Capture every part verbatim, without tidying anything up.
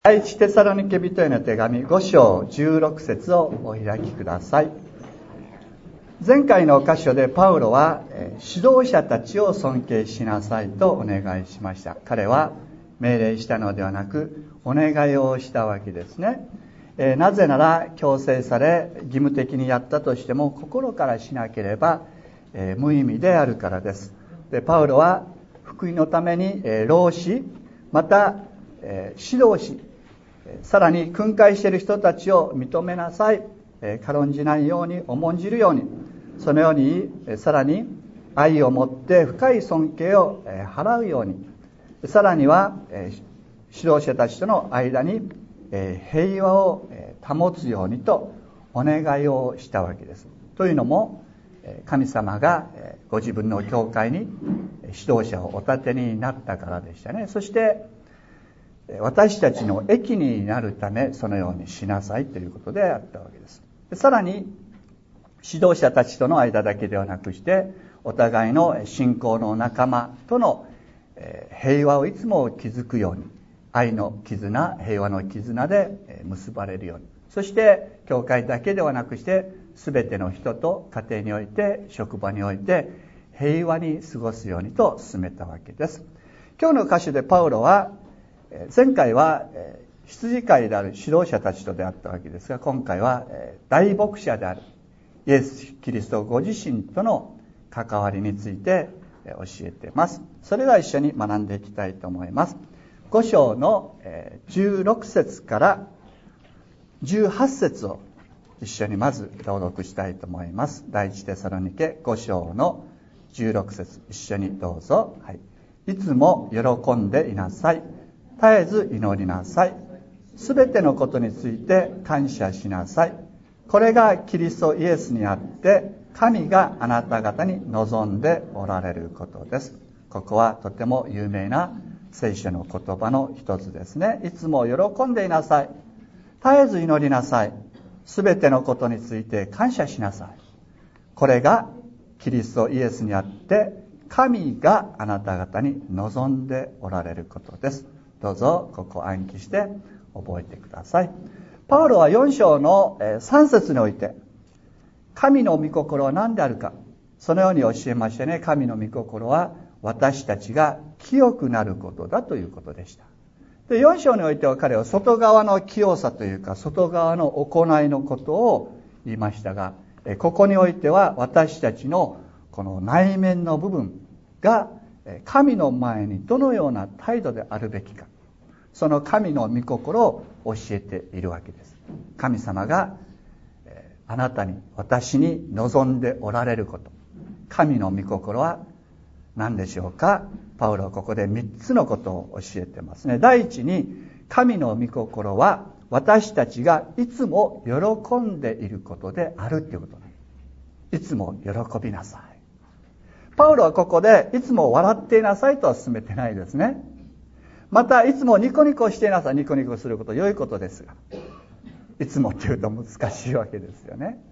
第一テサロニケ人への手紙ご章じゅうろく節をお開きください。前回の箇所でパウロは指導者たちを尊敬しなさいとお願いしました。彼は命令したのではなくお願いをしたわけですね。えー、なぜなら強制され義務的にやったとしても心からしなければ、えー、無意味であるからです。で、パウロは福音のために、えー、老子また、えー、指導しさらに訓戒している人たちを認めなさい、えー、軽んじないように重んじるようにそのように、えー、さらに愛を持って深い尊敬を、えー、払うようにさらには、えー、指導者たちとの間に、えー、平和を、えー、保つようにとお願いをしたわけです。というのも神様がご自分の教会に指導者をお立てになったからでしたね。そして私たちの益になるためそのようにしなさいということであったわけです。さらに指導者たちとの間だけではなくしてお互いの信仰の仲間との平和をいつも築くように愛の絆、平和の絆で結ばれるように、そして教会だけではなくして全ての人と家庭において職場において平和に過ごすようにと進めたわけです。今日の箇所でパウロは前回は羊飼いである指導者たちとであったわけですが、今回は大牧者であるイエス・キリストご自身との関わりについて教えています。それでは一緒に学んでいきたいと思います。ご章のじゅうろく節からじゅうはち節を一緒にまず朗読したいと思います。第一テサロニケご章のじゅうろく節、一緒にどうぞ。はい。いつも喜んでいなさい。絶えず祈りなさい。すべてのことについて感謝しなさい。これがキリストイエスにあって神があなた方に望んでおられることです。ここはとても有名な聖書の言葉の一つですね。いつも喜んでいなさい。絶えず祈りなさい。すべてのことについて感謝しなさい。これがキリストイエスにあって神があなた方に望んでおられることです。どうぞここを暗記して覚えてください。パウロはよん章のさん節において神の御心は何であるか、そのように教えましてね。神の御心は私たちが清くなることだということでした。で、よん章においては彼は外側の清さというか外側の行いのことを言いましたが、ここにおいては私たちのこの内面の部分が神の前にどのような態度であるべきか、その神の御心を教えているわけです。神様があなたに私に望んでおられること、神の御心は何でしょうか。パウロはここでみっつのことを教えてますね。第一に、神の御心は私たちがいつも喜んでいることであるということです。いつも喜びなさい。パウロはここでいつも笑っていなさいとは進めてないですね。またいつもニコニコしていなさい。ニコニコすること良いことですが、いつもっていうと難しいわけですよね。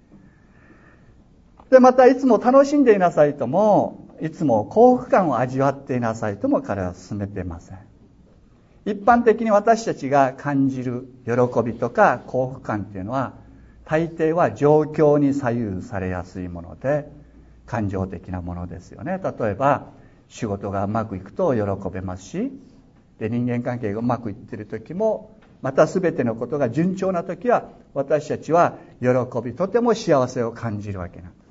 で、またいつも楽しんでいなさいとも、いつも幸福感を味わっていなさいとも彼は進めていません。一般的に私たちが感じる喜びとか幸福感っていうのは大抵は状況に左右されやすいもので感情的なものですよね。例えば仕事がうまくいくと喜べますし、で人間関係がうまくいっている時も、また全てのことが順調な時は私たちは喜び、とても幸せを感じるわけなんです。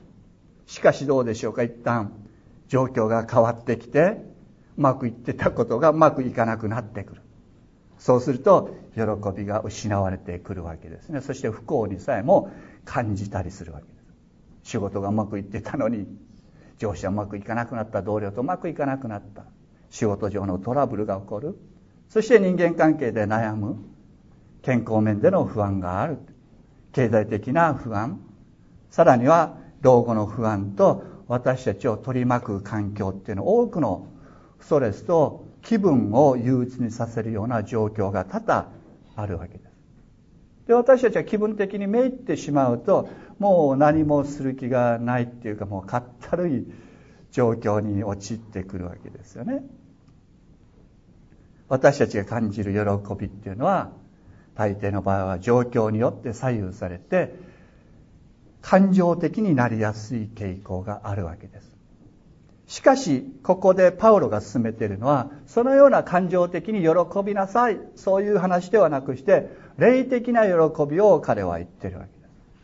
しかしどうでしょうか。一旦状況が変わってきてうまくいってたことがうまくいかなくなってくる。そうすると喜びが失われてくるわけですね。そして不幸にさえも感じたりするわけです。仕事がうまくいってたのに上司はうまくいかなくなった、同僚とうまくいかなくなった、仕事上のトラブルが起こる、そして人間関係で悩む、健康面での不安がある、経済的な不安、さらには老後の不安と私たちを取り巻く環境っていうの多くのストレスと気分を憂鬱にさせるような状況が多々あるわけです。で、私たちは気分的にめいってしまうともう何もする気がないっていうか、もうかったるい状況に陥ってくるわけですよね。 私たちが感じる喜びっていうのは大抵の場合は状況によって左右されて感情的になりやすい傾向があるわけです。しかしここでパウロが進めているのはそのような感情的に喜びなさい、そういう話ではなくして霊的な喜びを彼は言っているわけ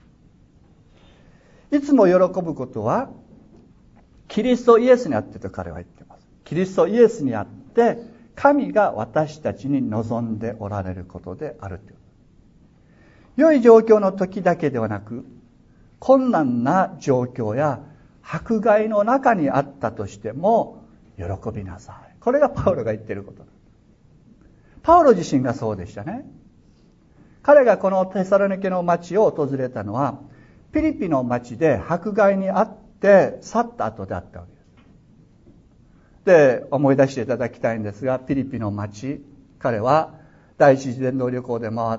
です。いつも喜ぶことはキリストイエスにあってと彼は言っています。キリストイエスにあって神が私たちに望んでおられることであるという。良い状況の時だけではなく困難な状況や迫害の中にあったとしても喜びなさい。これがパウロが言っていること。パウロ自身がそうでしたね。彼がこのテサロニケの町を訪れたのはピリピの町で迫害にあって去った後であったわけです。で、思い出していただきたいんですが、ピリピの町、彼は第一次伝道旅行で回った、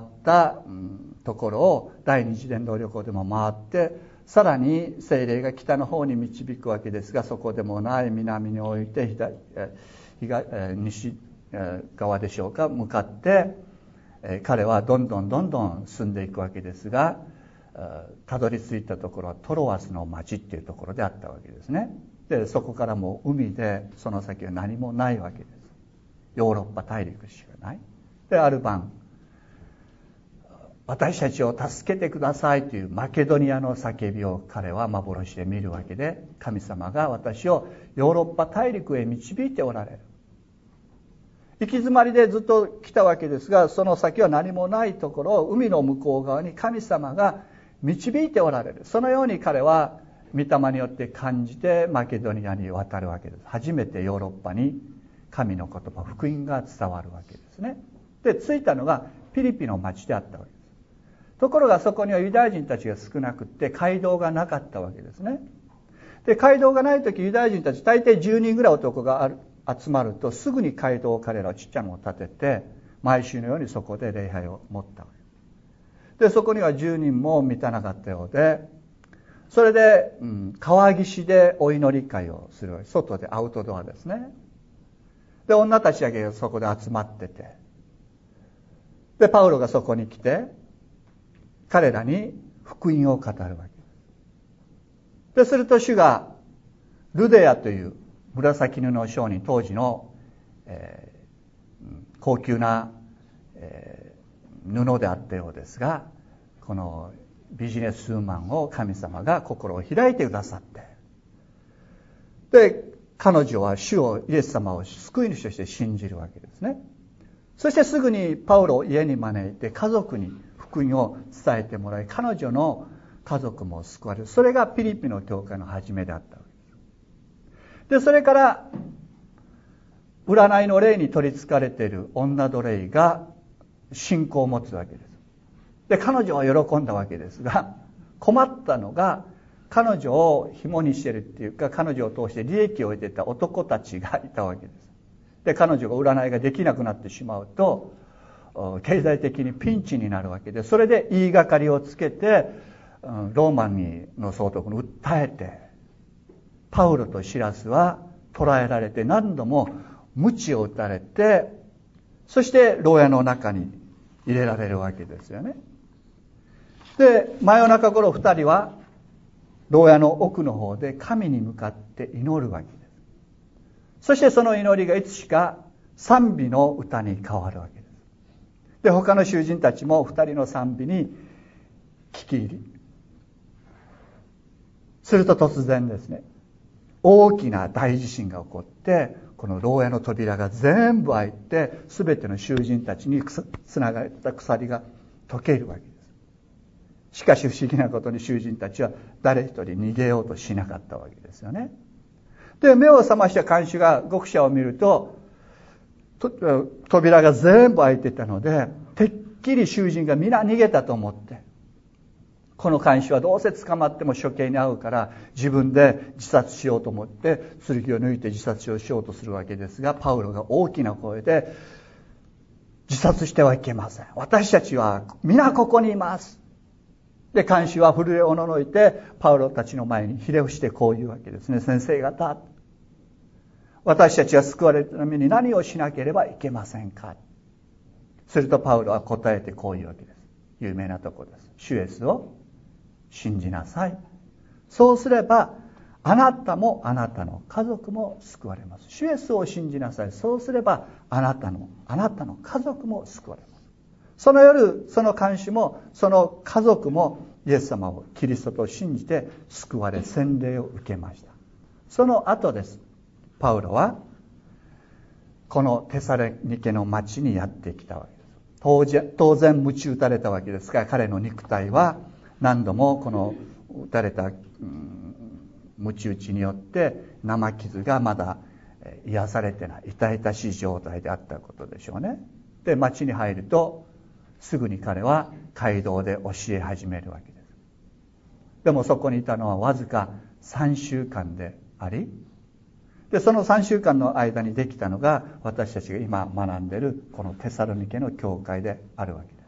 うん、ところを第二次伝道旅行でも回ってさらに聖霊が北の方に導くわけですが、そこでもない南において東、東、西側でしょうか向かって彼はどんどんどんどん進んでいくわけですが、たどり着いたところはトロアスの町っていうところであったわけですね。でそこからもう海でその先は何もないわけです。ヨーロッパ大陸しかない。である晩、私たちを助けてくださいというマケドニアの叫びを彼は幻で見るわけで、神様が私をヨーロッパ大陸へ導いておられる。行き詰まりでずっと来たわけですが、その先は何もないところを海の向こう側に神様が導いておられる。そのように彼は御霊によって感じてマケドニアに渡るわけです。初めてヨーロッパに神の言葉、福音が伝わるわけですね。で着いたのがピリピの町であったわけです。ところがそこにはユダヤ人たちが少なくって街道がなかったわけですね。で街道がないとき、ユダヤ人たち大抵じゅうにんぐらい男がある集まるとすぐに街道を彼らはちっちゃなのを建てて毎週のようにそこで礼拝を持ったわけで、そこにはじゅうにんも満たなかったようで、それで、うん、川岸でお祈り会をする、外でアウトドアですね。で女たちだけがそこで集まってて、でパウロがそこに来て彼らに福音を語るわけです。ですると主がルデアという紫布の商人、当時の、えー、高級な、えー、布であったようですが、このビジネスウーマンを神様が心を開いてくださって、で彼女は主をイエス様を救い主として信じるわけですね。そしてすぐにパウロを家に招いて家族に福音を伝えてもらい、彼女の家族も救われる。それがピリピの教会の始めであったわけです。でそれから占いの霊に取りつかれている女奴隷が信仰を持つわけです。で彼女は喜んだわけですが、困ったのが彼女を紐にしているっていうか、彼女を通して利益を得ていた男たちがいたわけです。で彼女が占いができなくなってしまうと経済的にピンチになるわけで、それで言いがかりをつけてローマンの総督に訴えて、パウロとシラスは捕らえられて何度も鞭を打たれて、そして牢屋の中に入れられるわけですよね。で真夜中頃二人は牢屋の奥の方で神に向かって祈るわけです。そしてその祈りがいつしか賛美の歌に変わるわけです。で他の囚人たちも二人の賛美に聞き入り、すると突然ですね、大きな大地震が起こって、この牢屋の扉が全部開いて、すべての囚人たちにつながれた鎖が解けるわけです。しかし不思議なことに囚人たちは誰一人逃げようとしなかったわけですよね。で目を覚ました看守が獄舎を見ると、と扉が全部開いてたので、てっきり囚人が皆逃げたと思って、この看守はどうせ捕まっても処刑に遭うから自分で自殺しようと思って剣を抜いて自殺をしようとするわけですが、パウロが大きな声で、自殺してはいけません、私たちは皆ここにいます。で看守は震えおののいてパウロたちの前にひれ伏してこう言うわけですね。先生方、 私たちが救われるために何をしなければいけませんか。するとパウロは答えてこう言うわけです。有名なところです。主イエスを信じなさい。そうすればあなたもあなたの家族も救われます。主イエスを信じなさい。そうすればあなたのあなたの家族も救われます。その夜、その看守もその家族もイエス様をキリストと信じて救われ洗礼を受けました。その後です。パウロはこのテサロニケの町にやってきたわけです。当然、当然鞭打たれたわけですが、彼の肉体は何度もこの打たれた、うん、鞭打ちによって生傷がまだ癒されてない、痛々しい状態であったことでしょうね。で、町に入るとすぐに彼は街道で教え始めるわけです。でもそこにいたのはわずかさんしゅうかんであり、でそのさんしゅうかんの間にできたのが私たちが今学んでいるこのテサロニケの教会であるわけです。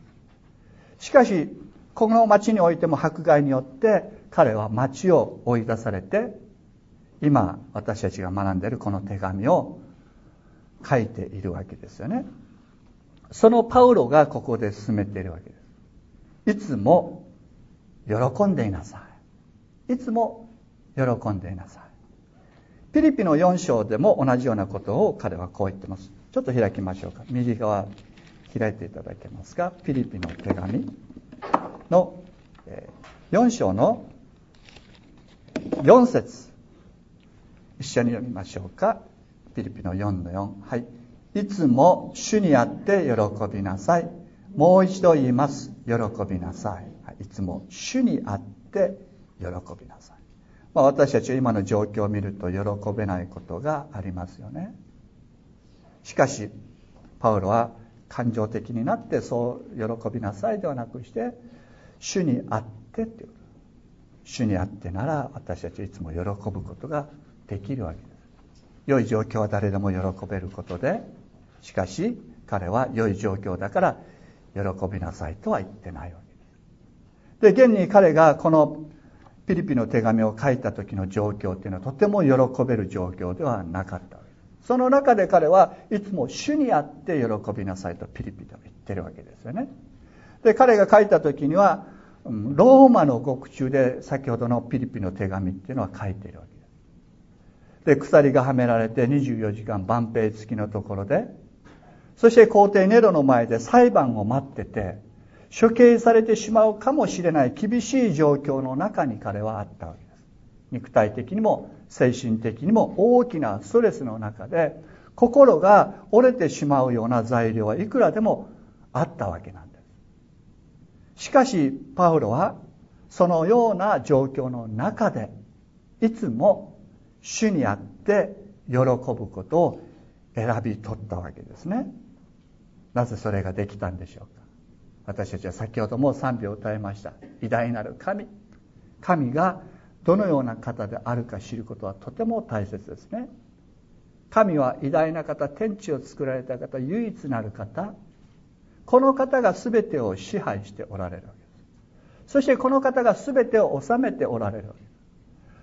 しかしこの町においても迫害によって彼は町を追い出されて、今私たちが学んでいるこの手紙を書いているわけですよね。そのパウロがここで進めているわけです。いつも喜んでいなさい。いつも喜んでいなさい。ピリピのよん章でも同じようなことを彼はこう言ってます。ちょっと開きましょうか。右側開いていただけますか。ピリピの手紙のよん章のよん節、一緒に読みましょうか。ピリピのよんのよん、はい。いつも主にあって喜びなさい。もう一度言います。喜びなさい。いつも主にあって喜びなさい。まあ、私たちは今の状況を見ると喜べないことがありますよね。しかしパウロは感情的になってそう喜びなさいではなくして、主にあってっていう、主にあってなら私たちはいつも喜ぶことができるわけです。良い状況は誰でも喜べることで、しかし彼は良い状況だから喜びなさいとは言ってないわけです。で、現に彼がこのピリピの手紙を書いた時の状況っていうのはとても喜べる状況ではなかったわけです。その中で彼はいつも主にあって喜びなさいとピリピでは言ってるわけですよね。で、彼が書いた時にはローマの獄中で先ほどのピリピの手紙っていうのは書いているわけです。で、鎖がはめられてにじゅうよじかん万兵付きのところで、そして皇帝ネロの前で裁判を待ってて処刑されてしまうかもしれない厳しい状況の中に彼はあったわけです。肉体的にも精神的にも大きなストレスの中で心が折れてしまうような材料はいくらでもあったわけなんです。しかしパウロはそのような状況の中でいつも主にあって喜ぶことを選び取ったわけですね。なぜそれができたんでしょうか。私たちは先ほども賛美を歌いました。偉大なる神。神がどのような方であるか知ることはとても大切ですね。神は偉大な方、天地を作られた方、唯一なる方。この方が全てを支配しておられるわけです。そしてこの方が全てを治めておられるわけです。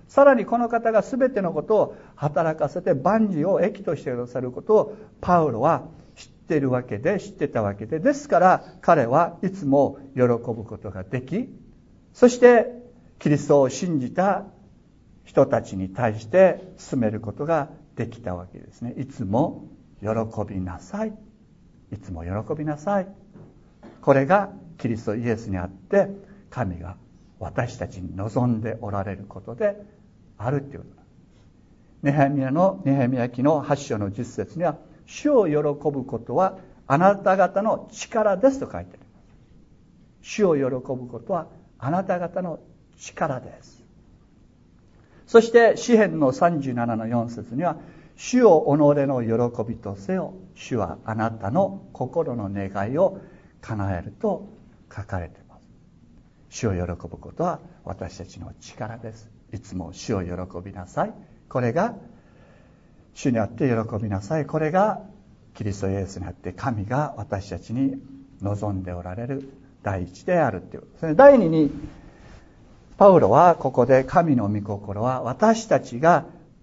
さらにこの方が全てのことを働かせて万事を益としてくださることをパウロは知っているわけで、知ってたわけで、ですから彼はいつも喜ぶことができ、そしてキリストを信じた人たちに対して進めることができたわけですね。いつも喜びなさい。いつも喜びなさい。これがキリストイエスにあって神が私たちに望んでおられることであるということだ。ネヘミヤのネヘミヤ記のはち章のじゅっ節には、主を喜ぶことはあなた方の力ですと書いてあります。主を喜ぶことはあなた方の力です。そして詩編のさんじゅうななのよん節には、主を己の喜びとせよ、主はあなたの心の願いを叶えると書かれています。主を喜ぶことは私たちの力です。いつも主を喜びなさい。これが主にあって喜びなさい。これがキリストイエスにあって神が私たちに望んでおられる第一であるということですね。第二にパウロはここで神の御心は私たちが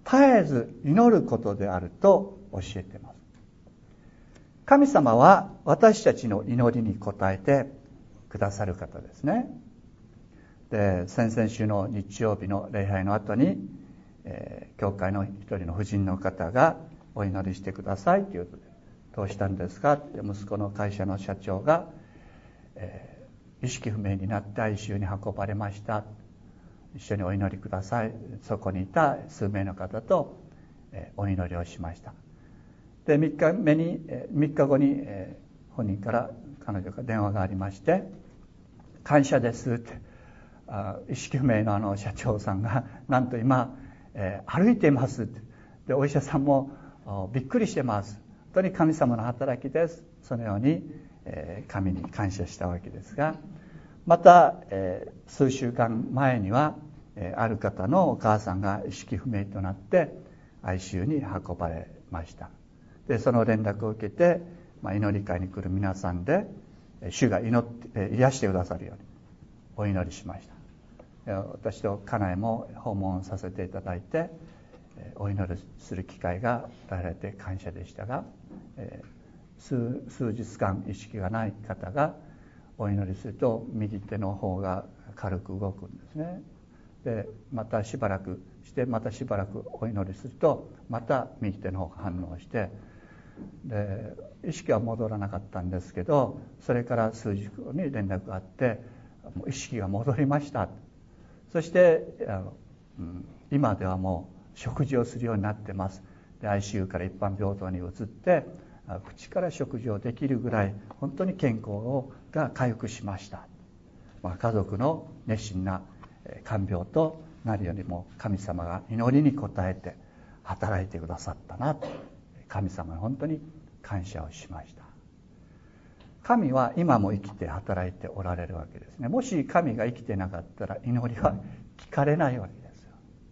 絶えず祈ることであると教えています。神様は私たちの祈りに応えてくださる方ですね。で、先々週の日曜日の礼拝の後に、えー、教会の一人の婦人の方がお祈りしてくださいということで、どうしたんですかって、息子の会社の社長が、えー、意識不明になって アイシーユー に運ばれました。一緒にお祈りください。そこにいた数名の方と、えー、お祈りをしました。で、みっかめに、えー、みっかごに、えー、本人から彼女から電話がありまして、感謝ですって、あ意識不明のあの社長さんがなんと今、えー、歩いていますって。で、お医者さんもびっくりしてます。本当に神様の働きです。そのように、えー、神に感謝したわけですが、また、えー、数週間前には、えー、ある方のお母さんが意識不明となって アイシーユー に運ばれました。で、その連絡を受けて、まあ、祈り会に来る皆さんで主が祈って、えー、癒してくださるようにお祈りしました。私と家内も訪問させていただいて、お祈りする機会が与えられて感謝でしたが、数, 数日間意識がない方がお祈りすると右手の方が軽く動くんですね。で、またしばらくしてまたしばらくお祈りするとまた右手の方が反応して、で意識は戻らなかったんですけど、それから数日後に連絡があって、もう意識が戻りました。そしてあの、うん、今ではもう食事をするようになってます。で アイシーユー から一般病棟に移って口から食事をできるぐらい本当に健康をが回復しました。まあ、家族の熱心な看病となるよりも神様が祈りに応えて働いてくださったなと、神様に本当に感謝をしました。神は今も生きて働いておられるわけですね。もし神が生きてなかったら祈りは聞かれないわけですよ。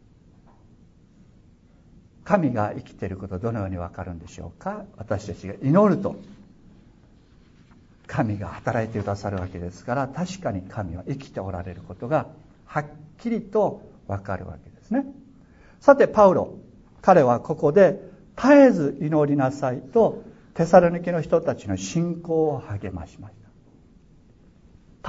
神が生きていることどのようにわかるんでしょうか。私たちが祈ると神が働いてくださるわけですから、確かに神は生きておられることがはっきりとわかるわけですね。さてパウロ、彼はここで絶えず祈りなさいとテサロニケの人たちの信仰を励ましました。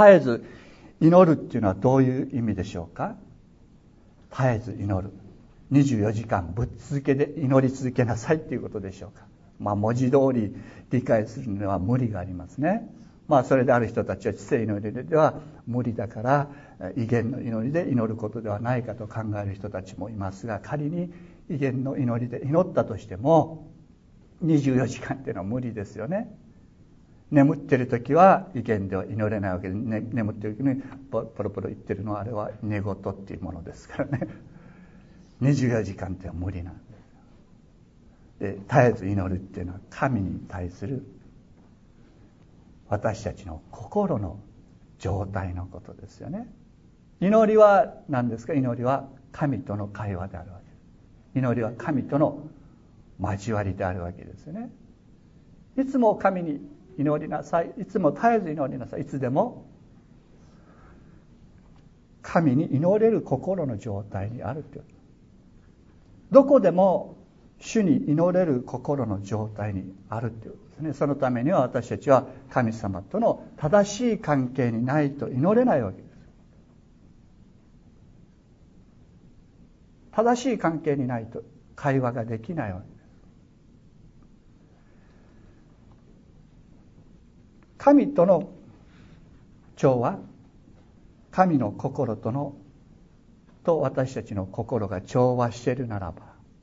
絶えず祈るっていうのはどういう意味でしょうか。絶えず祈る、にじゅうよじかんぶっ続けで祈り続けなさいっていうことでしょうか。まあ文字通り理解するのは無理がありますね。まあそれである人たちは知性祈りでは無理だから異言の祈りで祈ることではないかと考える人たちもいますが、仮に異言の祈りで祈ったとしてもにじゅうよじかんっていうのは無理ですよね。眠ってる時は異言では祈れないわけで、ね、眠ってる時にポロポロ言ってるのはあれは寝言っていうものですからね。にじゅうよじかんっては無理なんです。で、絶えず祈るっていうのは神に対する私たちの心の状態のことですよね。祈りは何ですか。祈りは神との会話であるわけです。祈りは神との交わりであるわけですよね。いつも神に祈りなさい、いつも絶えず祈りなさい、いつでも神に祈れる心の状態にあるという、どこでも主に祈れる心の状態にあるということですね。そのためには私たちは神様との正しい関係にないと祈れないわけです。正しい関係にないと会話ができないわけです。神との調和、神の心とのと私たちの心が調和しているならば、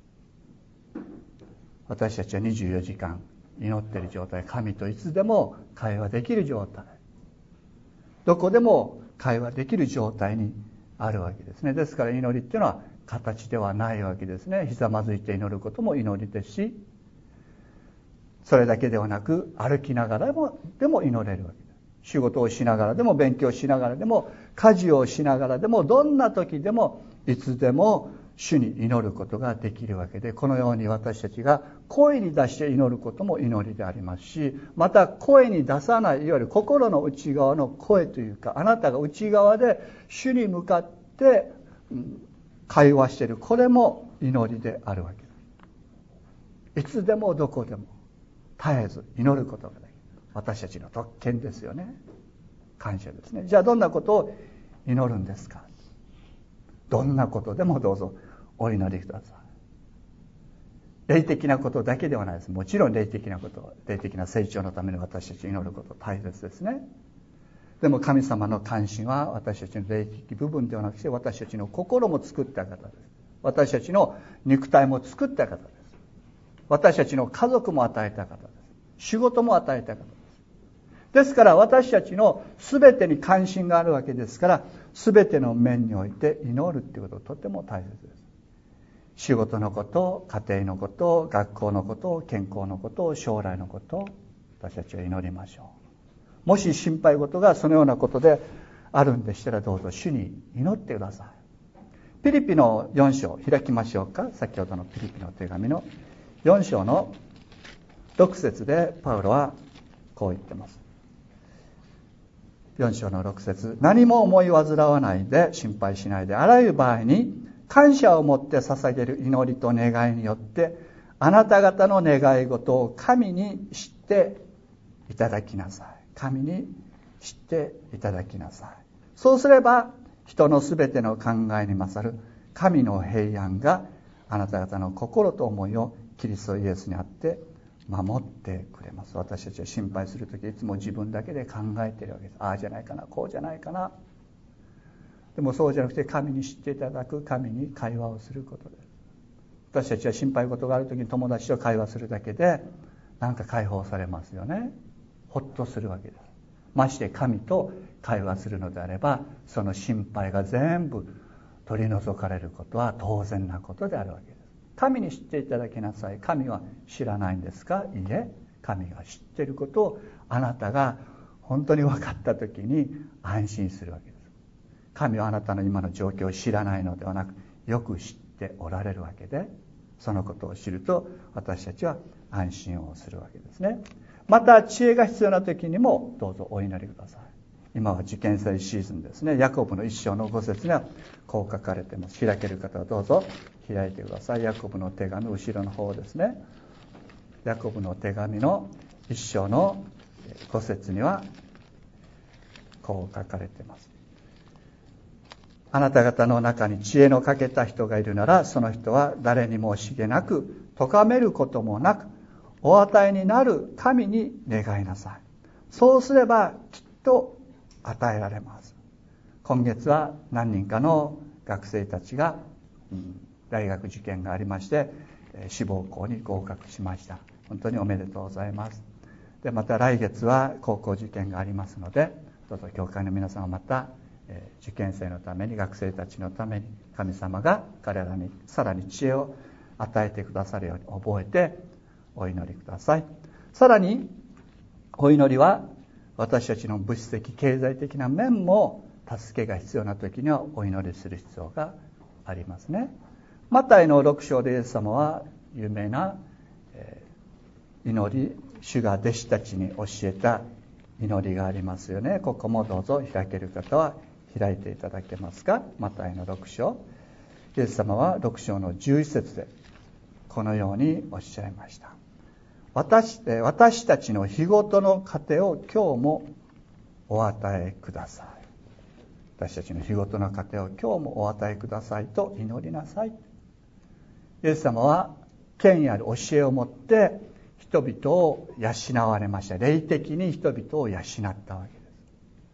私たちはにじゅうよじかん祈っている状態、神といつでも会話できる状態、どこでも会話できる状態にあるわけですね。ですから祈りっていうのは形ではないわけですね。ひざまずいて祈ることも祈りですし、それだけではなく歩きながらもでも祈れるわけです。仕事をしながらでも、勉強しながらでも、家事をしながらでも、どんな時でもいつでも主に祈ることができるわけで、このように私たちが声に出して祈ることも祈りでありますし、また声に出さない、いわゆる心の内側の声というか、あなたが内側で主に向かって会話している、これも祈りであるわけです。いつでもどこでも絶えず祈ることができる。私たちの特権ですよね。感謝ですね。じゃあどんなことを祈るんですか。どんなことでもどうぞお祈りください。霊的なことだけではないです。もちろん霊的なこと、霊的な成長のために私たち祈ること大切ですね。でも神様の関心は私たちの霊的部分ではなくて、私たちの心も作った方です。私たちの肉体も作った方です。私たちの家族も与えた方です。仕事も与えた方です。ですから私たちの全てに関心があるわけですから、全ての面において祈るということはとても大切です。仕事のこと、家庭のこと、学校のこと、健康のこと、将来のこと、私たちは祈りましょう。もし心配事がそのようなことであるんでしたら、どうぞ主に祈ってください。ピリピのよん章開きましょうか。先ほどのピリピの手紙のよん章のろく節でパウロはこう言ってます。よん章のろく節、何も思い煩わないで、心配しないで、あらゆる場合に感謝を持って捧げる祈りと願いによって、あなた方の願い事を神に知っていただきなさい。神に知っていただきなさい。そうすれば、人のすべての考えに勝る神の平安があなた方の心と思いをキリストイエスにあって守ってくれます。私たちは心配するとき、いつも自分だけで考えているわけです。ああじゃないかな、こうじゃないかな。でもそうじゃなくて、神に知っていただく、神に会話をすることです。私たちは心配事があるときに友達と会話するだけでなんか解放されますよね。ほっとするわけです。まして神と会話するのであれば、その心配が全部取り除かれることは当然なことであるわけです。神に知っていただきなさい。神は知らないんですか。いいえ、神が知っていることをあなたが本当に分かったときに安心するわけです。神はあなたの今の状況を知らないのではなく、よく知っておられるわけで、そのことを知ると私たちは安心をするわけですね。また知恵が必要な時にもどうぞお祈りください。今は受験生シーズンですね。ヤコブの一章のご節にはこう書かれています。開ける方はどうぞ開いてください。ヤコブの手紙の後ろの方ですね。ヤコブの手紙の一章のご節にはこう書かれています。あなた方の中に知恵の欠けた人がいるなら、その人は誰にも惜しげなく、咎めることもなく、お与えになる神に願いなさい。そうすればきっと与えられます。今月は何人かの学生たちが、うん、大学受験がありまして、志望校に合格しました。本当におめでとうございます。で、また来月は高校受験がありますので、どうぞ教会の皆さんはまた受験生のために、学生たちのために、神様が彼らにさらに知恵を与えてくださるように覚えてお祈りください。さらにお祈りは私たちの物質的経済的な面も助けが必要な時にはお祈りする必要がありますね。マタイのろく章でイエス様は有名な祈り、主が弟子たちに教えた祈りがありますよね。ここもどうぞ開ける方は開いていただけますか。マタイのろく章、イエス様はろく章のじゅういち節でこのようにおっしゃいました。 私, 私たちの日ごとの糧を今日もお与えください。私たちの日ごとの糧を今日もお与えくださいと祈りなさい。イエス様は権威ある教えを持って人々を養われました。霊的に人々を養ったわけです。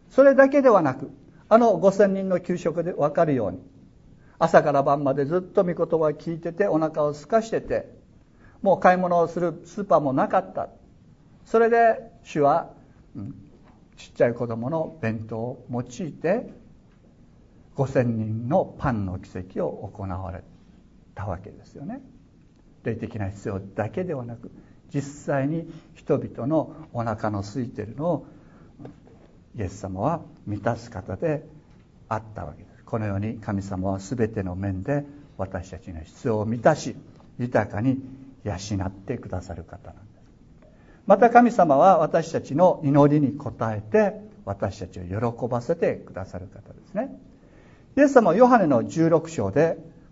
それだけではなく、あのごせんにんの給食で分かるように、朝から晩までずっと御言葉を聞いてて、お腹を空かしてて、もう買い物をするスーパーもなかった。それで主は、うん、ちっちゃい子供の弁当を用いてごせんにんのパンの奇跡を行われたわけですよね。霊的な必要だけではなく、実際に人々のお腹の空いているのをイエス様は満たす方であったわけです。このように神様は全ての面で私たちの必要を満たし、豊かに養ってくださる方なんです。また神様は私たちの祈りに応えて、私たちを喜ばせてくださる方ですね。イエス様はヨハネのじゅうろく章で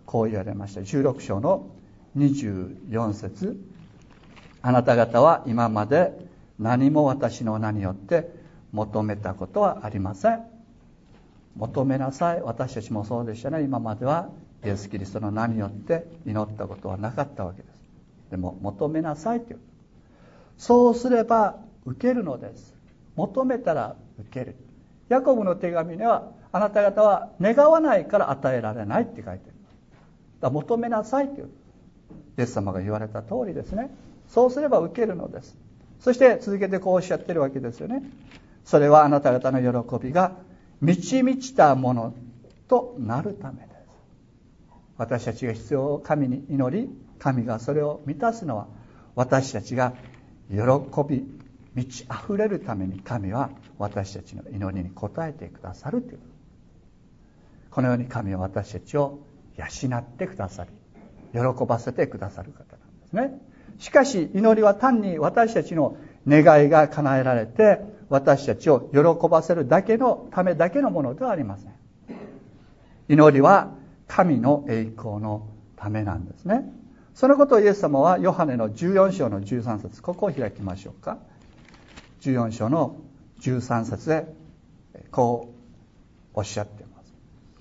こう言われました。じゅうろく章のにじゅうよん節、あなた方は今まで何も私の名によって求めたことはありません。求めなさい。私たちもそうでしたね。今まではイエス・キリストの名によって祈ったことはなかったわけです。でも求めなさいという。そうすれば受けるのです。求めたら受ける。ヤコブの手紙には、あなた方は願わないから与えられないって書いてある。だから求めなさいという。イエス様が言われた通りですね。そうすれば受けるのです。そして続けてこうおっしゃってるわけですよね。それはあなた方の喜びが満ち満ちたものとなるためです。私たちが必要を神に祈り、神がそれを満たすのは、私たちが喜び満ち溢れるために神は私たちの祈りに応えてくださるという。このように神は私たちを養ってくださり、喜ばせてくださる方なんですね。しかし祈りは単に私たちの願いが叶えられて、私たちを喜ばせるだけのためだけのものではありません。祈りは神の栄光のためなんですね。そのことをイエス様はヨハネのじゅうよん章のじゅうさん節、ここを開きましょうか。じゅうよん章のじゅうさん節でこうおっしゃっています。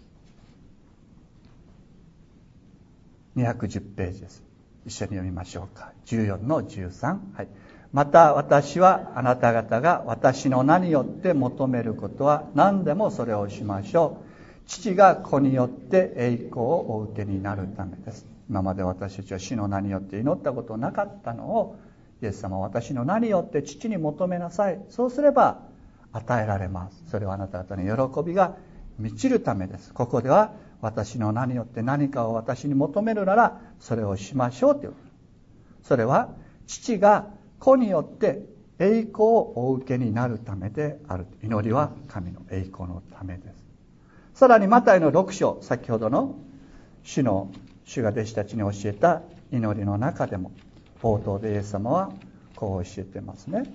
にひゃくじゅうページです。一緒に読みましょうか。じゅうよんのじゅうさん、はい。また私はあなた方が私の名によって求めることは何でもそれをしましょう。父が子によって栄光をお受けになるためです。今まで私たちは主の名によって祈ったことなかったのを、イエス様は私の名によって父に求めなさい。そうすれば与えられます。それはあなた方の喜びが満ちるためです。ここでは私の名によって何かを私に求めるならそれをしましょうという。それは父が子によって栄光をお受けになるためである。祈りは神の栄光のためです。さらにマタイのろく章、先ほどの主の主が弟子たちに教えた祈りの中でも冒頭でイエス様はこう教えてますね。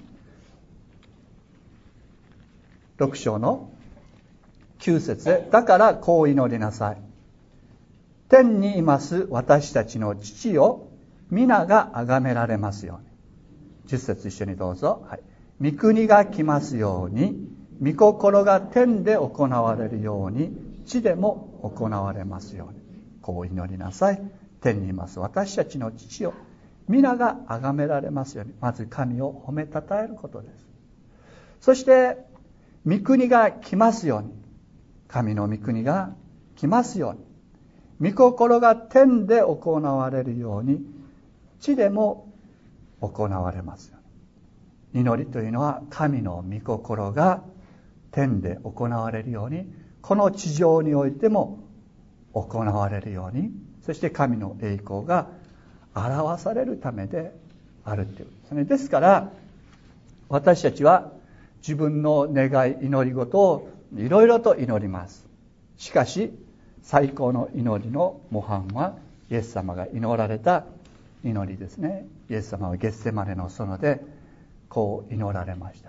ろく章のきゅう節で、だからこう祈りなさい。天にいます私たちの父よ、皆が崇められますように。じゅっ節一緒にどうぞ。はい。御国が来ますように、御心が天で行われるように、地でも行われますように。こう祈りなさい。天にいます私たちの父よ、皆が崇められますように。まず神を褒めたたえることです。そして御国が来ますように、神の御国が来ますように、御心が天で行われるように地でも行われますように。祈りというのは神の御心が天で行われるように、この地上においても行われるように、そして神の栄光が表されるためであるということですね。ですから私たちは自分の願い、祈り事をいろいろと祈ります。しかし最高の祈りの模範はイエス様が祈られた祈りですね。イエス様はゲッセマネの園でこう祈られました。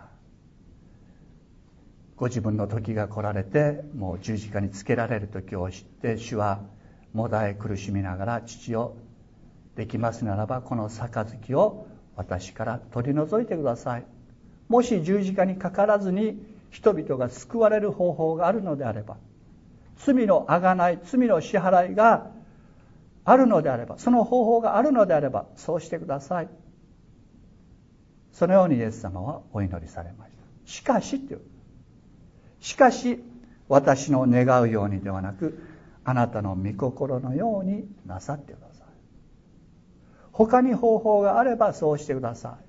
ご自分の時が来られて、もう十字架につけられる時を知って、主はもだえ苦しみながら、父よ、できますならばこの杯を私から取り除いてください。もし十字架にかからずに人々が救われる方法があるのであれば、罪の贖い、罪の支払いがあるのであれば、その方法があるのであればそうしてください。そのようにイエス様はお祈りされました。しかしというしかし私の願うようにではなく、あなたの御心のようになさってください。他に方法があればそうしてください。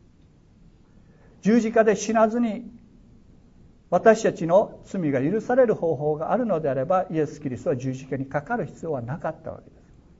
十字架で死なずに私たちの罪が許される方法があるのであれば、イエス・キリストは十字架にかかる必要はなかったわけです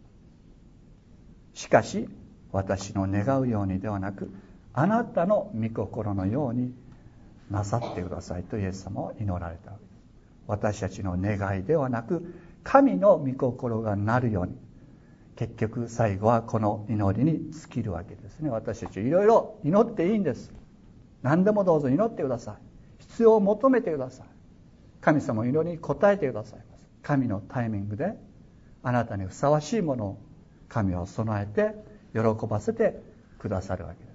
。しかし私の願うようにではなく、あなたの御心のようになさってくださいとイエス様は祈られたわけです。私たちの願いではなく、神の御心がなるように、結局最後はこの祈りに尽きるわけですね。私たちいろいろ祈っていいんです。何でもどうぞ祈ってください。必要を求めてください。神様の祈りに応えてくださいます。神のタイミングであなたにふさわしいものを神は備えて喜ばせてくださるわけです。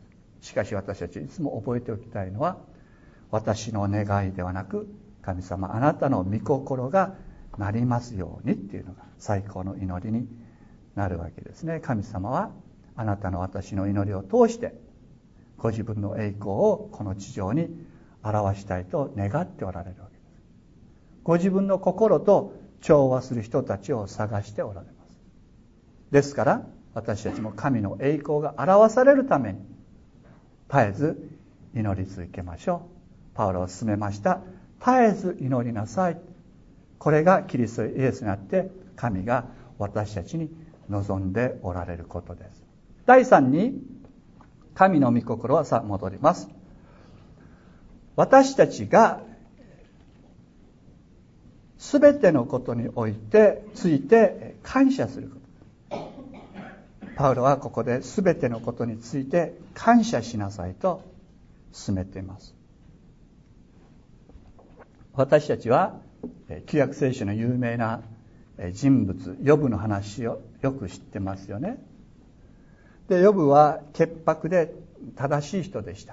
しかし私たちいつも覚えておきたいのは、私の願いではなく、神様あなたの御心がなりますようにっていうのが最高の祈りになるわけですね。神様はあなたの私の祈りを通してご自分の栄光をこの地上に表したいと願っておられるわけです。ご自分の心と調和する人たちを探しておられます。ですから私たちも神の栄光が表されるために絶えず祈り続けましょう。パウロは進めました。絶えず祈りなさい。これがキリストイエスにあって神が私たちに望んでおられることです。第三に、神の御心はさあ戻ります。私たちがすべてのことにおいてついて感謝すること。パウロはここで全てのことについて感謝しなさいと進めています。私たちは旧約聖書の有名な人物ヨブの話をよく知ってますよね。で、ヨブは潔白で正しい人でした。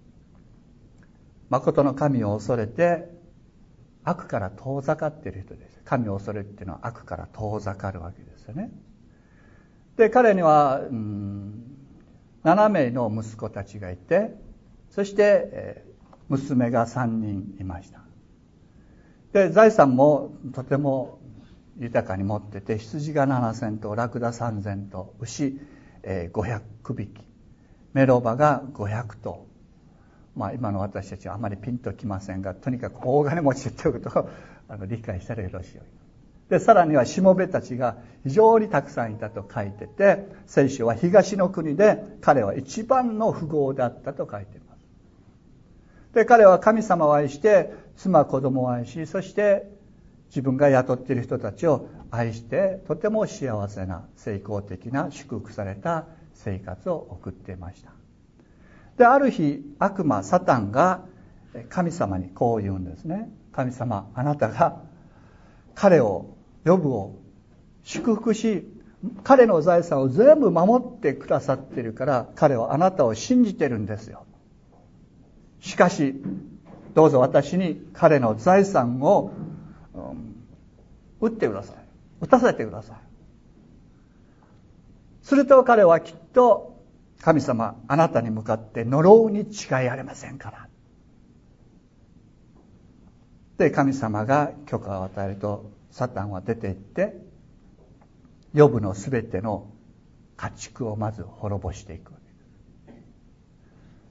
誠の神を恐れて悪から遠ざかっている人です。神を恐れるっていうのは悪から遠ざかるわけですよね。で、彼にはうんななめいの息子たちがいて、そして、えー、娘がさんにんいました。で、財産もとても豊かに持ってて、羊がななせんとう、ラクダさんぜんとう、牛、えー、ごひゃくびき、メロバがごひゃくとう。まあ今の私たちはあまりピンときませんが、とにかく大金持ちということをあの理解したらよろしい。で、さらにはしもべたちが非常にたくさんいたと書いてて、聖書は東の国で彼は一番の富豪だったと書いています。で、彼は神様を愛して、妻子供を愛し、そして自分が雇っている人たちを愛して、とても幸せな成功的な祝福された生活を送っていました。で、ある日悪魔サタンが神様にこう言うんですね。神様、あなたが彼をヨブを祝福し、彼の財産を全部守ってくださっているから、彼はあなたを信じてるんですよ。しかしどうぞ私に彼の財産を、うん、売ってください。打たせてください。すると彼はきっと、神様、あなたに向かって呪うに違いありませんから。で、神様が許可を与えると、サタンは出て行って、ヨブのすべての家畜をまず滅ぼしていくわけです。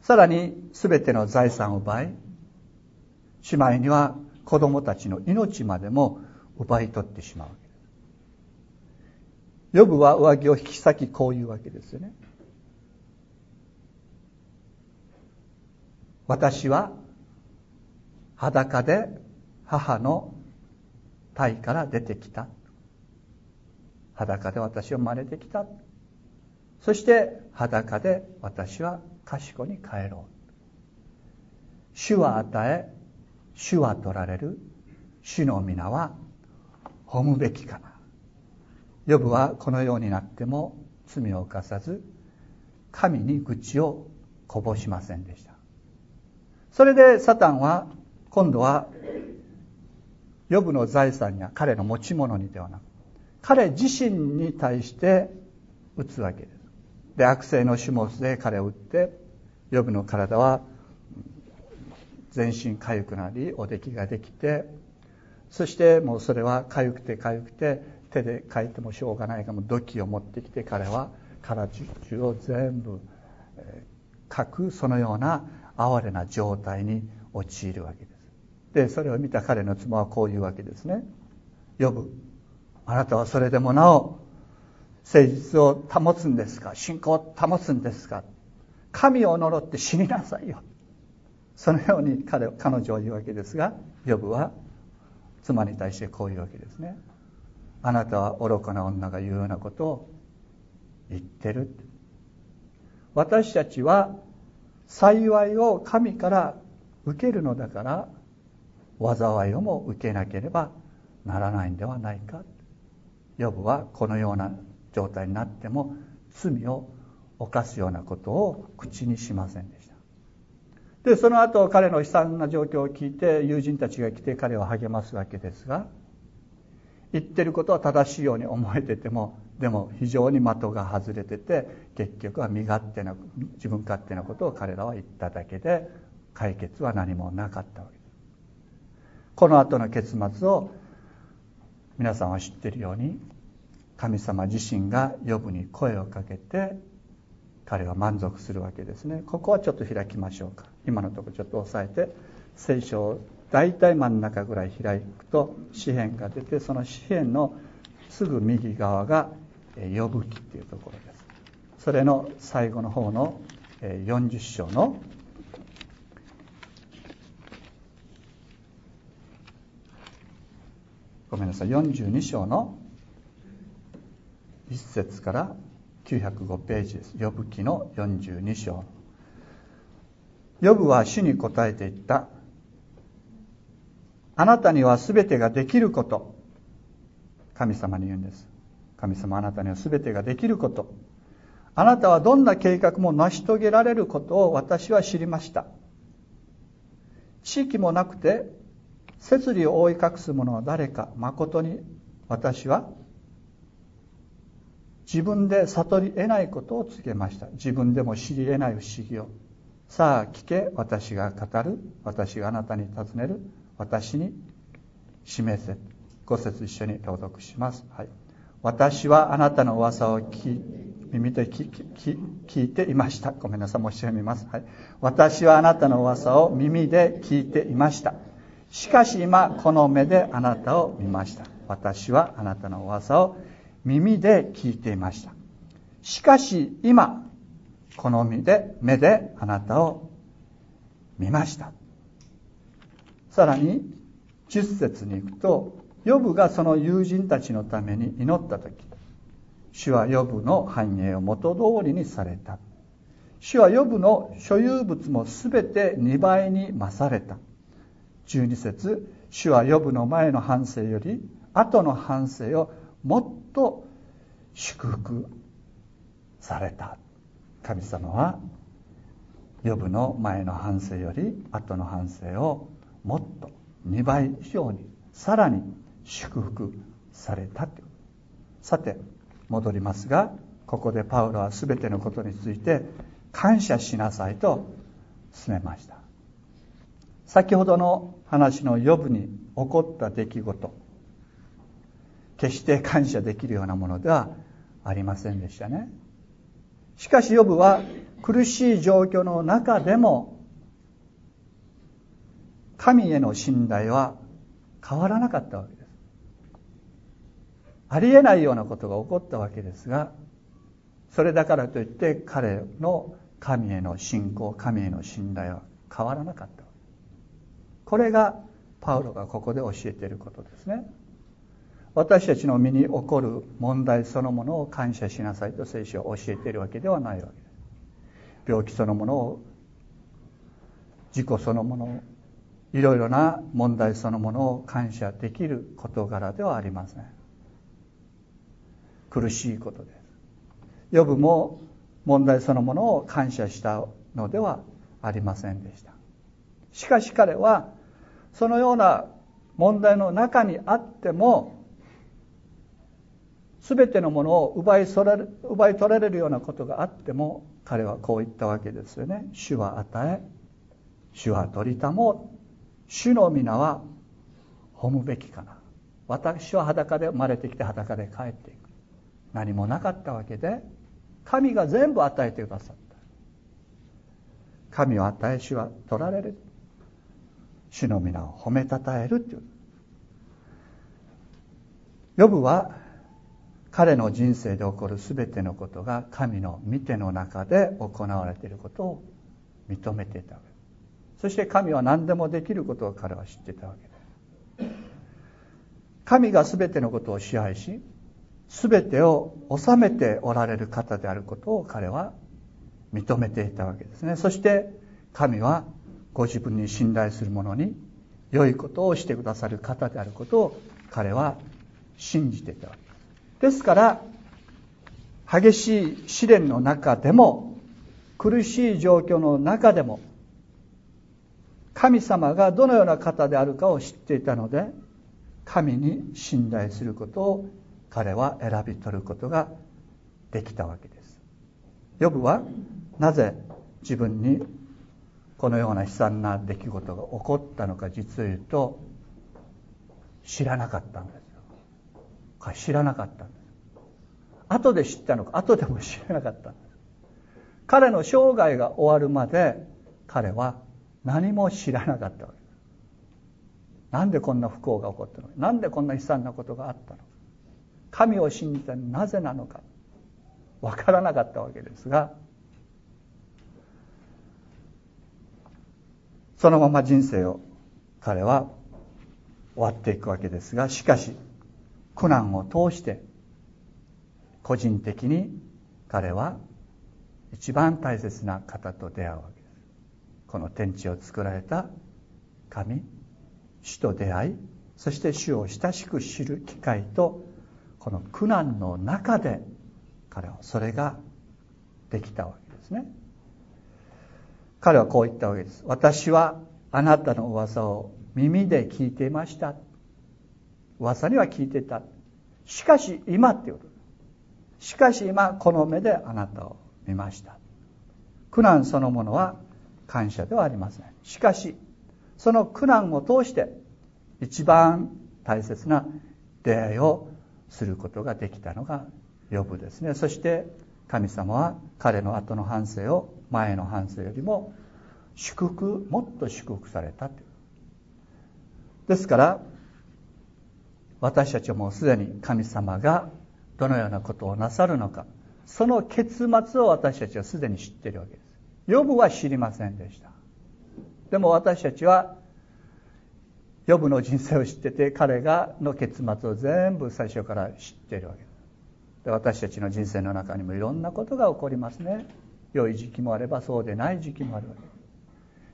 さらにすべての財産を奪い、しまいには子供たちの命までも奪い取ってしまうわけです。ヨブは上着を引き裂きこういうわけですよね。私は裸で母の胎から出てきた。裸で私を生まれてきた。そして裸で私は賢に帰ろう。主は与え、主は取られる。主の皆は褒むべきかな。ヨブはこのようになっても罪を犯さず、神に愚痴をこぼしませんでした。それでサタンは今度はヨブの財産や彼の持ち物にではなく、彼自身に対して打つわけです。で、悪性の種物で彼を打って、ヨブの体は全身痒くなり、おできができて、そしてもうそれは痒くて痒くて、手でかいてもしょうがないから、土器を持ってきて彼は体中を全部かく、そのような哀れな状態に陥るわけです。で、それを見た彼の妻はこういうわけですね。ヨブ、あなたはそれでもなお誠実を保つんですか？信仰を保つんですか？神を呪って死になさいよ。そのように彼彼女は言うわけですが、ヨブは妻に対してこういうわけですね。あなたは愚かな女が言うようなことを言ってる。私たちは幸いを神から受けるのだから、災いをも受けなければならないんではないか。 ヨブはこのような状態になっても罪を犯すようなことを口にしませんでした。でその後彼の悲惨な状況を聞いて友人たちが来て彼を励ますわけですが、言ってることは正しいように思えてても、でも非常に的が外れてて、結局は身勝手な自分勝手なことを彼らは言っただけで解決は何もなかったわけです。この後の結末を皆さんは知っているように、神様自身がヨブに声をかけて彼は満足するわけですね。ここはちょっと開きましょうか。今のところちょっと押さえて、聖書を大体真ん中ぐらい開くと詩編が出て、その詩編のすぐ右側がヨブ記っていうところです。それの最後の方のよんじゅっ章のごめんなさいよんじゅうに章のいっ節からきゅうひゃくごページです。ヨブ記のよんじゅうに章。ヨブは主に答えて言った。あなたにはすべてができること。神様に言うんです。神様、あなたにはすべてができること。あなたはどんな計画も成し遂げられることを私は知りました。知識もなくて摂理を覆い隠す者は誰か。誠に私は自分で悟り得ないことを告げました。自分でも知り得ない不思議を。さあ聞け、私が語る。私があなたに尋ねる。私に示せ。ご節一緒に朗読します。はい、私はあなたの噂を聞耳で聞聞いていました。ごめんなさい、もう一度読みます。はい、私はあなたの噂を耳で聞いていました。しかし今この目であなたを見ました。私はあなたの噂を耳で聞いていました。しかし今この目で目であなたを見ました。さらにじゅっ節に行くと、ヨブがその友人たちのために祈ったとき、主はヨブの繁栄を元通りにされた。主はヨブの所有物もすべてにばいに増された。じゅうに節、主はヨブの前の半生より後の半生をもっと祝福された。神様はヨブの前の半生より後の半生をもっとにばい以上にさらに祝福されたという。さて戻りますが、ここでパウロはすべてのことについて感謝しなさいと進めました。先ほどの話のヨブに起こった出来事、決して感謝できるようなものではありませんでしたね。しかしヨブは苦しい状況の中でも神への信頼は変わらなかったわけです。ありえないようなことが起こったわけですが、それだからといって彼の神への信仰、神への信頼は変わらなかった。これがパウロがここで教えていることですね。私たちの身に起こる問題そのものを感謝しなさいと聖書は教えているわけではないわけです。病気そのものを、事故そのものを、いろいろな問題そのものを感謝できる事柄ではありません。苦しいことです。ヨブも問題そのものを感謝したのではありませんでした。しかし彼はそのような問題の中にあっても、すべてのものを奪い取られる、奪い取られるようなことがあっても、彼はこう言ったわけですよね。主は与え、主は取りたもう。主の皆は褒むべきかな。私は裸で生まれてきて裸で帰っていく。何もなかったわけで、神が全部与えてくださった。神を与え、主は取られる。主の皆を褒めたたえるという。ヨブは彼の人生で起こるすべてのことが神の御手の中で行われていることを認めていたわけです。そして神は何でもできることを彼は知っていたわけです。神がすべてのことを支配し、すべてを治めておられる方であることを彼は認めていたわけですね。そして神はご自分に信頼する者に良いことをしてくださる方であることを彼は信じていたわけです。 ですから激しい試練の中でも、苦しい状況の中でも、神様がどのような方であるかを知っていたので、神に信頼することを彼は選び取ることができたわけです。ヨブはなぜ自分にこのような悲惨な出来事が起こったのか、実を言うと知らなかったんですよ。知らなかったんです。後で知ったのか、後でも知らなかったんです。彼の生涯が終わるまで彼は何も知らなかったわけです。なんでこんな不幸が起こったのか、なんでこんな悲惨なことがあったのか、神を信じたのになぜなのか分からなかったわけですが、そのまま人生を彼は終わっていくわけですが、しかし苦難を通して個人的に彼は一番大切な方と出会うわけです。この天地を作られた神、主と出会い、そして主を親しく知る機会と、この苦難の中で彼はそれができたわけですね。彼はこう言ったわけです。私はあなたの噂を耳で聞いていました。噂には聞いていた。しかし今っていうこと。しかし今この目であなたを見ました。苦難そのものは感謝ではありません。しかしその苦難を通して一番大切な出会いをすることができたのがヨブですね。そして神様は彼の後の半生を前の半生よりも祝福、もっと祝福されたという。ですから私たちはもうすでに神様がどのようなことをなさるのか、その結末を私たちはすでに知っているわけです。ヨブは知りませんでした。でも私たちはヨブの人生を知ってて、彼がの結末を全部最初から知っているわけです。で、私たちの人生の中にもいろんなことが起こりますね。良い時期もあればそうでない時期もあるわけです。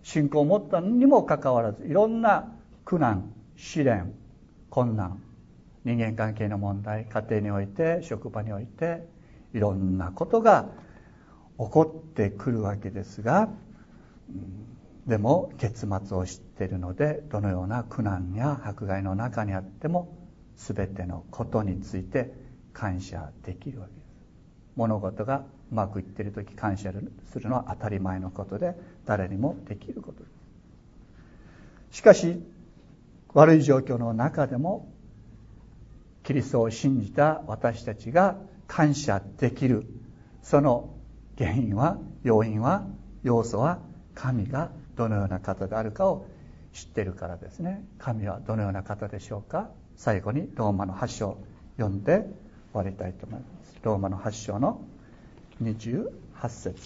信仰を持ったにもかかわらず、いろんな苦難、試練、困難、人間関係の問題、家庭において、職場において、いろんなことが起こってくるわけですが、でも結末を知っているので、どのような苦難や迫害の中にあっても全てのことについて感謝できるわけです。物事がうまくいっているとき感謝するのは当たり前のことで、誰にもできることです。しかし悪い状況の中でもキリストを信じた私たちが感謝できる、その原因は、要因は、要素は神がどのような方であるかを知っているからですね。神はどのような方でしょうか。最後にローマのはち章を読んで終わりたいと思います。ローマのはち章のにじゅうはち節。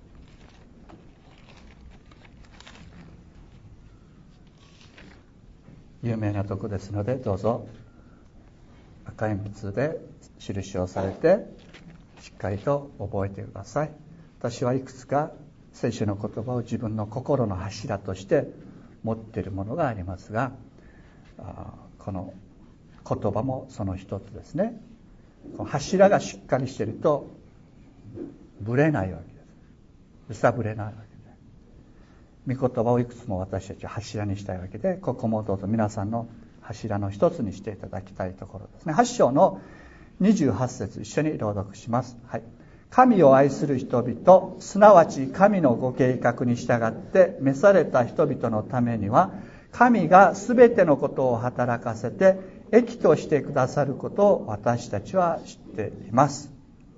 有名なとこですので、どうぞ赤い筆で印をされてしっかりと覚えてください。私はいくつか聖書の言葉を自分の心の柱として持っているものがありますが、この言葉もその一つですね。この柱がしっかりしているとぶれないわけです。揺さぶれないわけです。御言葉をいくつも私たちは柱にしたいわけで、ここもどうぞ皆さんの柱の一つにしていただきたいところですね。はち章のにじゅうはち節一緒に朗読します。はい。神を愛する人々、すなわち神のご計画に従って召された人々のためには、神がすべてのことを働かせて益としてくださることを私たちは知っています。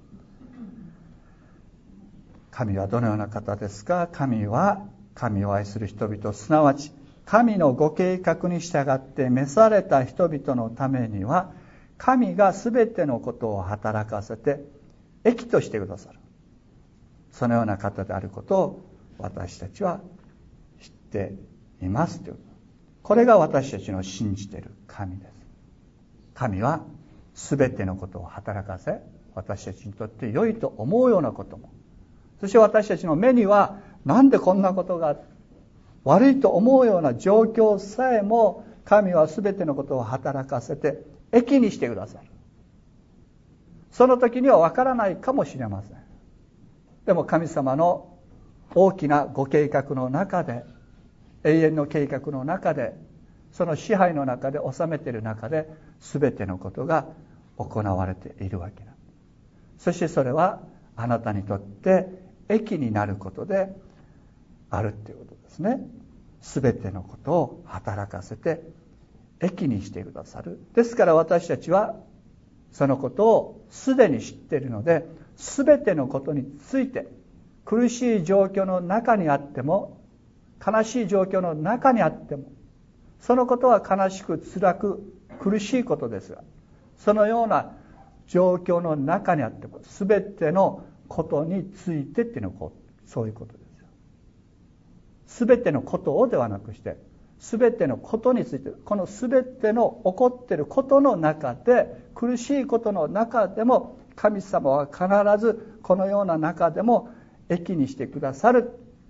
神はどのような方ですか。神は神を愛する人々、すなわち神のご計画に従って召された人々のためには、神がすべてのことを働かせて益としてくださる、そのような方であることを私たちは知っていますという、これが私たちの信じている神です。神はすべてのことを働かせ、私たちにとって良いと思うようなことも、そして私たちの目にはなんでこんなことが悪いと思うような状況さえも、神はすべてのことを働かせて益にしてくださる。 その時には分からないかもしれません。でも神様の大きなご計画の中で、永遠の計画の中で、その支配の中で治めている中で、全てのことが行われているわけなんです。そしてそれはあなたにとって益になることであるということですね。全てのことを働かせて益にしてくださる。ですから私たちはそのことをすでに知っているので、全てのことについて、苦しい状況の中にあっても、悲しい状況の中にあっても、そのことは悲しく辛く苦しいことですが、そのような状況の中にあっても、全てのことについてっていうのはそういうことですよ。全てのことをではなくして、全てのことについて、この全ての起こっていることの中で、苦しいことの中でも、神様は必ずこのような中でも益にしてくださる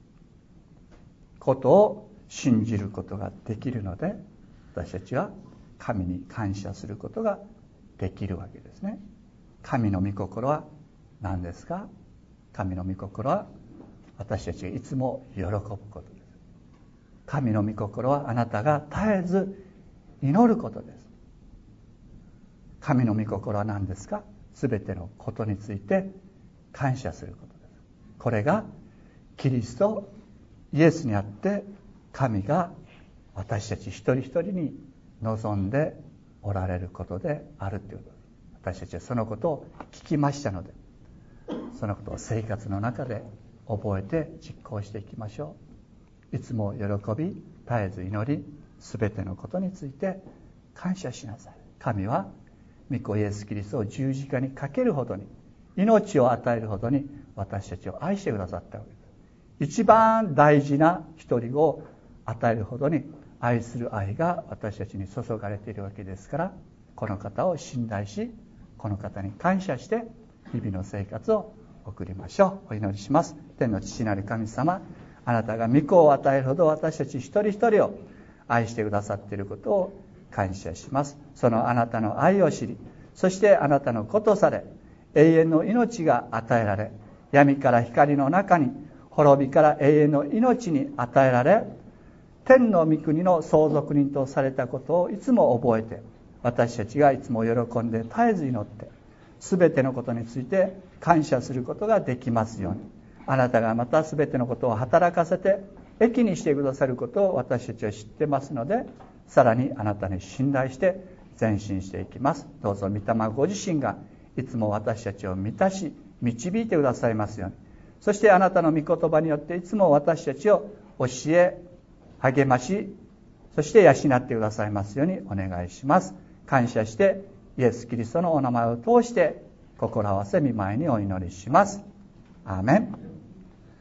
ことを信じることができるので、私たちは神に感謝することができるわけですね。神の御心は何ですか？神の御心は私たちがいつも喜ぶことです。神の御心はあなたが絶えず祈ることです。神の御心は何ですか？すべてのことについて感謝することです。これがキリストイエスにあって神が私たち一人一人に望んでおられることであるということです。私たちはそのことを聞きましたので、そのことを生活の中で覚えて実行していきましょう。いつも喜び、絶えず祈り、すべてのことについて感謝しなさい。神は御子イエス・キリストを十字架にかけるほどに、命を与えるほどに私たちを愛してくださったわけです。一番大事な一人を与えるほどに愛する愛が私たちに注がれているわけですから、この方を信頼し、この方に感謝して日々の生活を送りましょう。お祈りします。天の父なる神様、あなたが御子を与えるほど私たち一人一人を愛してくださっていることを感謝します。そのあなたの愛を知り、そしてあなたの子とされ、永遠の命が与えられ、闇から光の中に、滅びから永遠の命に与えられ、天の御国の相続人とされたことをいつも覚えて、私たちがいつも喜んで絶えず祈って、すべてのことについて感謝することができますように、あなたがまたすべてのことを働かせて益にしてくださることを私たちは知ってますので、さらにあなたに信頼して前進していきます。どうぞ御霊ご自身がいつも私たちを満たし導いてくださいますように、そしてあなたの御言葉によっていつも私たちを教え励まし、そして養ってくださいますようにお願いします。感謝してイエス・キリストのお名前を通して心合わせ御前にお祈りします。アーメン。